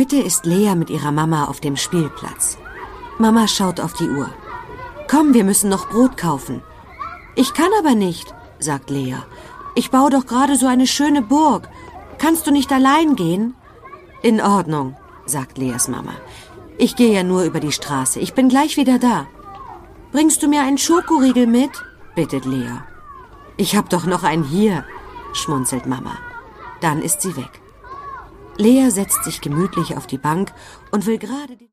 Heute ist Lea mit ihrer Mama auf dem Spielplatz. Mama schaut auf die Uhr. »Komm, wir müssen noch Brot kaufen.« »Ich kann aber nicht«, sagt Lea. »Ich baue doch gerade so eine schöne Burg. Kannst du nicht allein gehen?« »In Ordnung«, sagt Leas Mama. »Ich gehe ja nur über die Straße. Ich bin gleich wieder da.« »Bringst du mir einen Schokoriegel mit?«, bittet Lea. »Ich hab doch noch einen hier«, schmunzelt Mama. Dann ist sie weg. Lea setzt sich gemütlich auf die Bank und will gerade